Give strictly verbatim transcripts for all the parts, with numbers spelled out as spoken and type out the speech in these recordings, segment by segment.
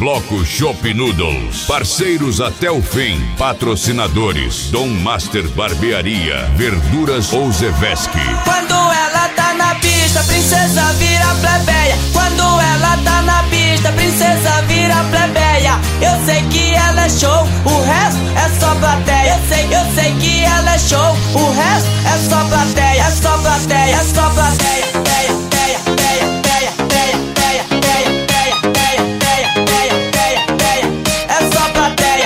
Bloco Shop Noodles. Parceiros até o fim. Patrocinadores: Dom Master Barbearia, Verduras Ozeveski. Quando ela tá na pista, princesa vira plebeia. Quando ela tá na pista, princesa vira plebeia. Eu sei que ela é show, o resto é só plateia. Eu sei, eu sei que ela é show, o resto é só plateia. É só plateia, é só plateia. Teia, teia, teia, teia, teia, teia, teia, teia, teia, teia, teia, teia. É só plateia.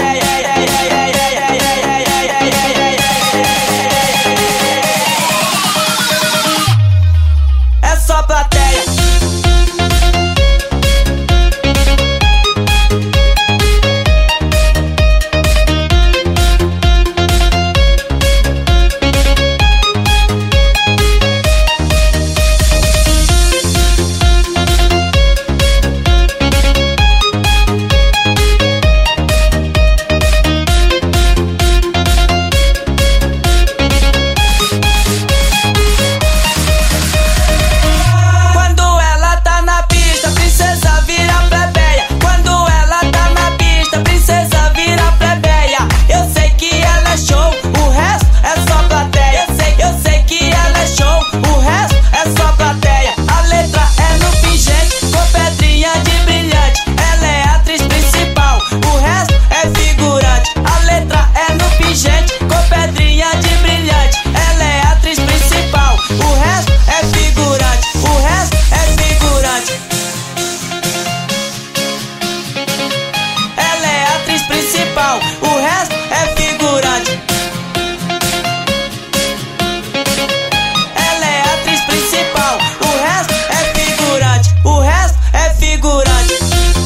É só plateia. O resto é figurante. Ela é atriz principal. O resto é figurante. O resto é figurante.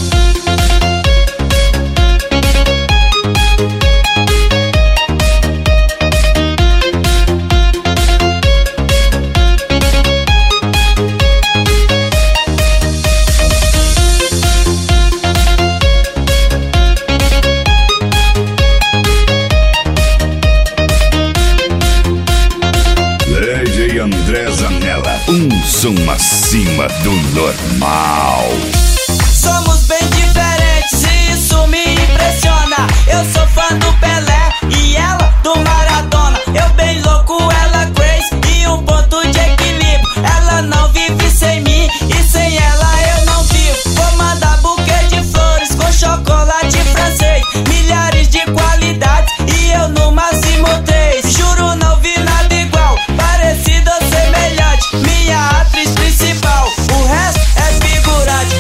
André Zanella, um som acima do normal. Somos bem diferentes e isso me impressiona. Eu sou fã do Pelé e ela do Maradona. Eu bem louco, ela crazy e um ponto de equilíbrio. Ela não vive sem mim e sem ela eu não vivo. Vou mandar buquê de flores com chocolate francês, milhares de qualidades e eu no máximo três. Juro, não vi nada igual, parecido ou semelhante. Minha atriz principal, o resto é figurante.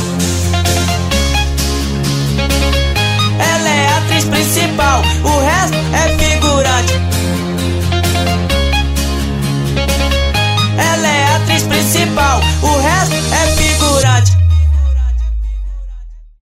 Ela é a atriz principal, o resto é figurante. Ela é a atriz principal, o resto é